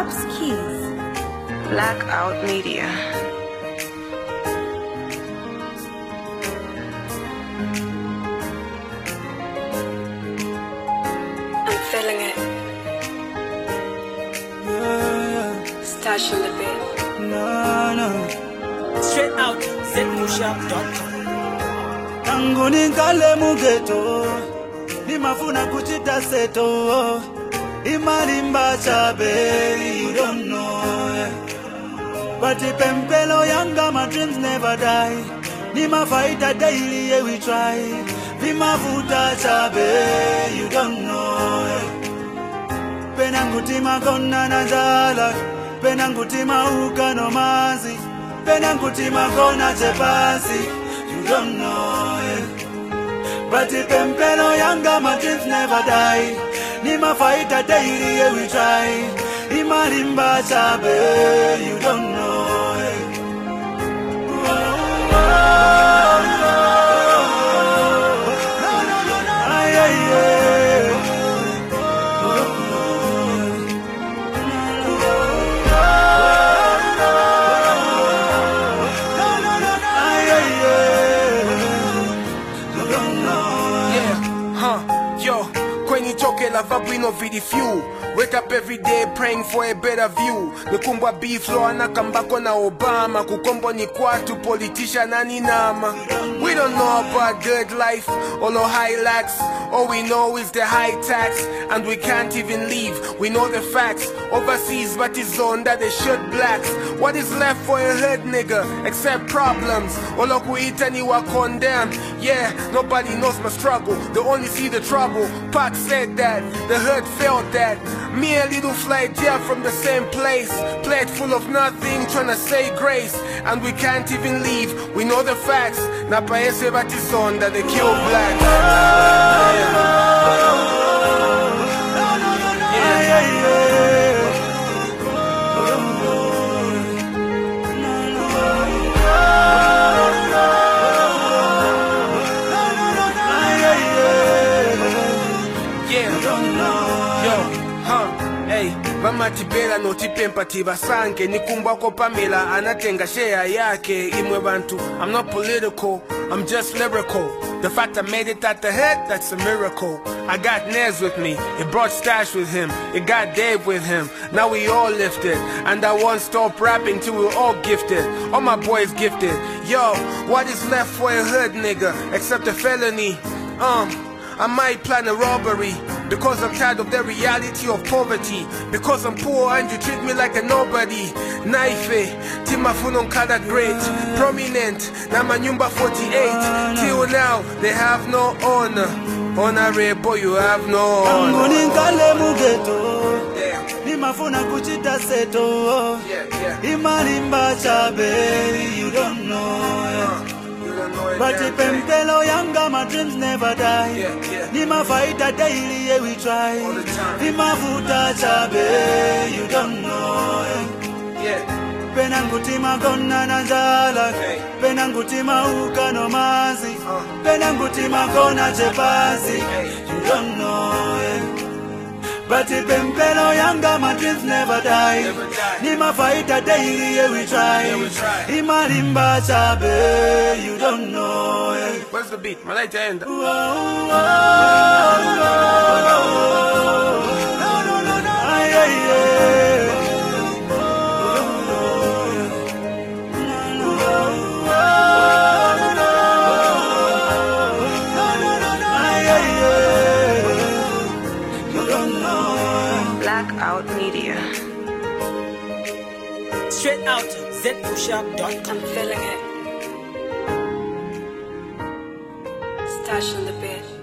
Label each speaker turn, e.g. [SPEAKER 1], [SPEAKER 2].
[SPEAKER 1] House Keys. Blackout Media. I'm feeling it. Stash in the bed.
[SPEAKER 2] Straight out ZPushUp.com.
[SPEAKER 3] Tangu nikale mugeto nimafuna kuchita seto imalimba chabe, you don't know. But pempelo yanga, my dreams never die. Nima fight daily, yeah, we try. Vimavuta chabe, you don't know. Penangutima kona najala, penangutima uka no mazi, penangutima kona chepasi, you don't know. But pempelo yanga, my dreams never die. Nima fight daily, yeah, we try. Imalimba chabe, you don't know.
[SPEAKER 4] La vabrino vidi few. Wake up every day praying for a better view. Nikumbwa beef flow anakambako na Obama. Kukombo ni kwatu politician aninama. We don't know about good life or no highlights. All we know is the high tax, and we can't even leave. We know the facts. Overseas, but it's on that they shoot blacks. What is left for a hood nigga except problems? Olokuita ni wa condemned. Yeah, nobody knows my struggle. They only see the trouble. Pac said that, the hood felt that. Me a little flight, yeah, from the same place. Plate full of nothing, tryna say grace. And we can't even leave. We know the facts. Na paese but it's on that they kill blacks. Vamatibela notipempati vasanke nikumbwako Pamela anatenga share yake imwe bantu. I'm not political, I'm just lyrical. The fact I made it at the head, that's a miracle. I got Nez with me, it brought Stash with him, it got Dave with him. Now we all lifted, and I won't stop rapping till we're all gifted. All my boys gifted. Yo, what is left for a hood nigga except a felony? I might plan a robbery because I'm tired of the reality of poverty. Because I'm poor and you treat me like a nobody. Naife, Timafuno Nkada great, prominent, na manyumba 48. Till now, they have no honor. Honorable, you have no honor.
[SPEAKER 3] Nikale mugeto nimafuna kuchita seto imalimba chabe, you don't know. But pempelo yanga, my dreams never die. Nima fight daily, yeah, we try. Nima vuta chabe, you don't know. Penangutima kona najala, penangutima uka no mazi, penangutima kona chepasi, you don't know. But pempelo yanga, my dreams never die. Nima fight daily, yeah, we try. Imalimba chabe, you don't know.
[SPEAKER 4] Where's the beat? My light end.
[SPEAKER 1] Blackout Media.
[SPEAKER 2] Straight out ZPushUp.com.
[SPEAKER 1] I'm feeling it. Stash in the bed.